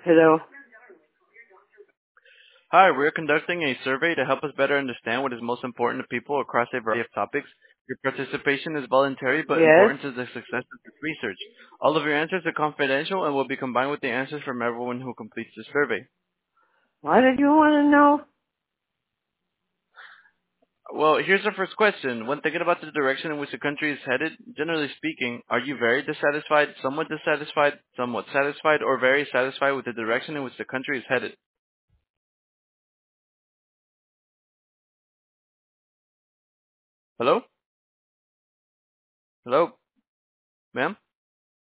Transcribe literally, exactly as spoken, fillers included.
Hello. Hi, we're conducting a survey to help us better understand what is most important to people across a variety of topics. Your participation is voluntary but Yes. important to the success of this research. All of your answers are confidential and will be combined with the answers from everyone who completes the survey. What did you want to know? Well, here's our first question. When thinking about the direction in which the country is headed, generally speaking, are you very dissatisfied, somewhat dissatisfied, somewhat satisfied, or very satisfied with the direction in which the country is headed? Hello? Hello? Ma'am?